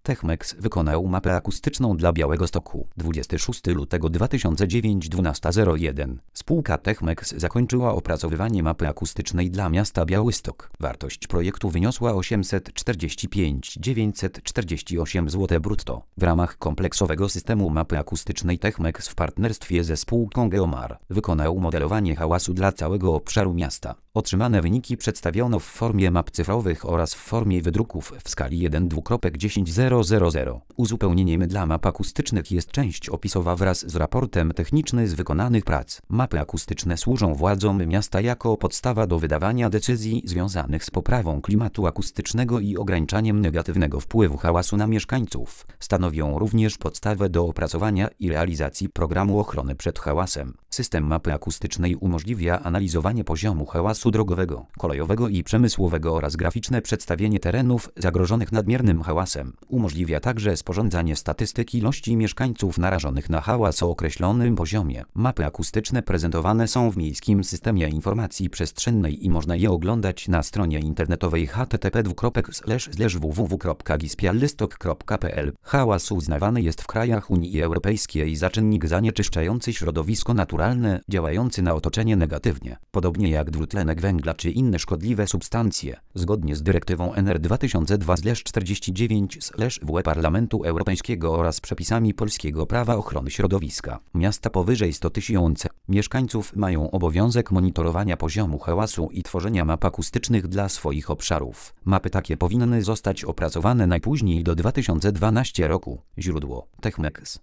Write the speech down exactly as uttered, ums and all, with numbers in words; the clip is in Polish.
Techmex wykonał mapę akustyczną dla Białegostoku. dwudziestego szóstego lutego dwa tysiące dziewiątego dwunasta zero jeden. Spółka Techmex zakończyła opracowywanie mapy akustycznej dla miasta Białystok. Wartość projektu wyniosła osiemset czterdzieści pięć tysięcy dziewięćset czterdzieści osiem złotych brutto. W ramach kompleksowego systemu mapy akustycznej Techmex w partnerstwie ze spółką Geomar wykonał modelowanie hałasu dla całego obszaru miasta. Otrzymane wyniki przedstawiono w formie map cyfrowych oraz w formie wydruków w skali jeden do dziesięć tysięcy. Uzupełnieniem dla map akustycznych jest część opisowa wraz z raportem technicznym z wykonanych prac. Mapy akustyczne służą władzom miasta jako podstawa do wydawania decyzji związanych z poprawą klimatu akustycznego i ograniczaniem negatywnego wpływu hałasu na mieszkańców. Stanowią również podstawę do opracowania i realizacji programu ochrony przed hałasem. System mapy akustycznej umożliwia analizowanie poziomu hałasu drogowego, kolejowego i przemysłowego oraz graficzne przedstawienie terenów zagrożonych nadmiernym hałasem. Umożliwia także sporządzanie statystyk ilości mieszkańców narażonych na hałas o określonym poziomie. Mapy akustyczne prezentowane są w Miejskim Systemie Informacji Przestrzennej i można je oglądać na stronie internetowej h t t p dwukropek slash slash w w w kropka gispialystok kropka p l. Hałas uznawany jest w krajach Unii Europejskiej za czynnik zanieczyszczający środowisko naturalne, działający na otoczenie negatywnie, podobnie jak dwutlenek węgla czy inne szkodliwe substancje. Zgodnie z dyrektywą N R dwa tysiące dwa czterdzieści dziewięć w Parlamentu Europejskiego oraz przepisami polskiego prawa ochrony środowiska, miasta powyżej stu tysięcy mieszkańców mają obowiązek monitorowania poziomu hałasu i tworzenia map akustycznych dla swoich obszarów. Mapy takie powinny zostać opracowane najpóźniej do dwa tysiące dwunastego roku. Źródło: Techmex.